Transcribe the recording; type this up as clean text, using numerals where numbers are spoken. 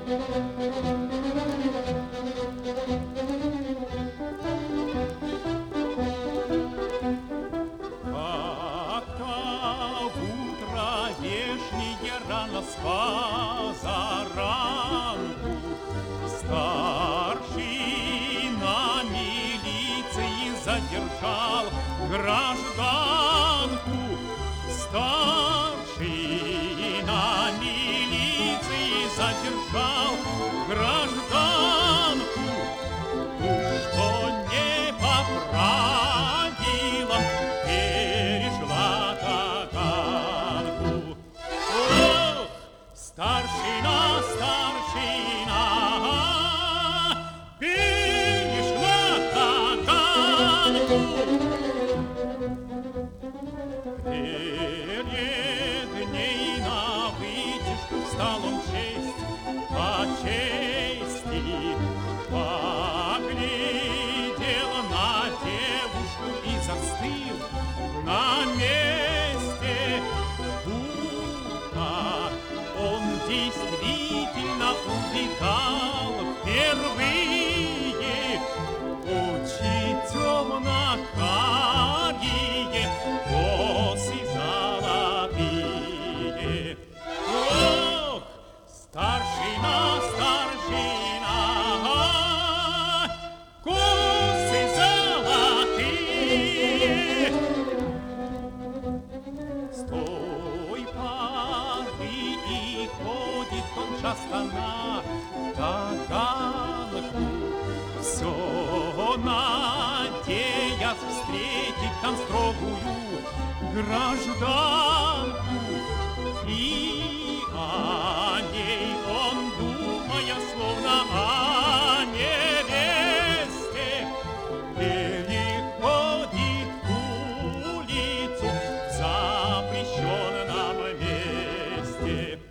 Рано с позаранку старшина милиции задержал гражданку. Старшина милиции задержал гражданку, что не по правилам перешла Таганку. Старшина, старшина, перешла Таганку. Перед ней на вытяжку встал он честь по чести, поглядел на девушку и застыл на месте. Он действительно увидал впервые очи темно-карие, косы золотые. Ох, старшина, старшина, косы золотые. С той поры и ходит он часто на Таганку, все надеясь встретить там строгую гражданку. И о ней он, думая, словно о невесте, переходит улицу в запрещенном месте.